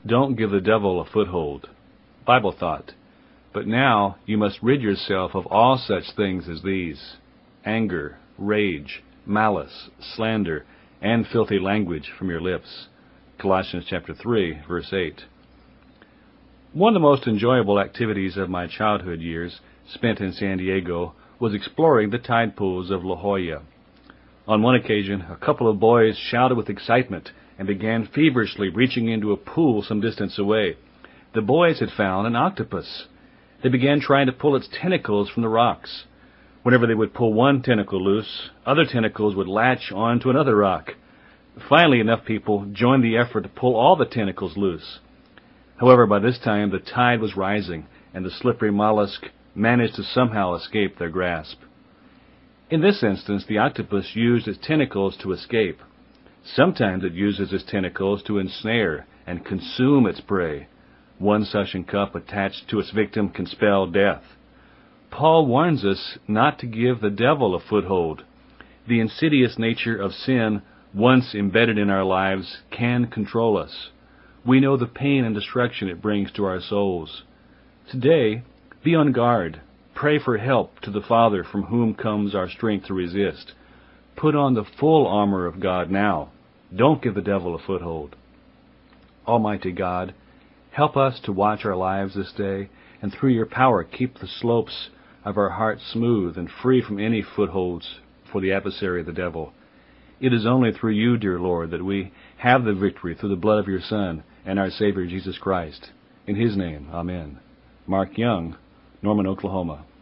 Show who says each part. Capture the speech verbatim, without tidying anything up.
Speaker 1: Don't give the devil a foothold. Bible thought. But now you must rid yourself of all such things as these: anger, rage, malice, slander, and filthy language from your lips. Colossians chapter three, verse eight. One of the most enjoyable activities of my childhood years, spent in San Diego, was exploring the tide pools of La Jolla. On one occasion, a couple of boys shouted with excitement and began feverishly reaching into a pool some distance away. The boys had found an octopus. They began trying to pull its tentacles from the rocks. Whenever they would pull one tentacle loose, other tentacles would latch onto another rock. Finally, enough people joined the effort to pull all the tentacles loose. However, by this time the tide was rising, and the slippery mollusk managed to somehow escape their grasp. In this instance, the octopus used its tentacles to escape. Sometimes it uses its tentacles to ensnare and consume its prey. One suction cup attached to its victim can spell death. Paul warns us not to give the devil a foothold. The insidious nature of sin, once embedded in our lives, can control us. We know the pain and destruction it brings to our souls. Today, be on guard. Pray for help to the Father, from whom comes our strength to resist. Put on the full armor of God now. Don't give the devil a foothold. Almighty God, help us to watch our lives this day, and through your power keep the slopes of our hearts smooth and free from any footholds for the adversary of the devil. It is only through you, dear Lord, that we have the victory through the blood of your Son and our Savior Jesus Christ. In his name, amen. Mark Young, Norman, Oklahoma.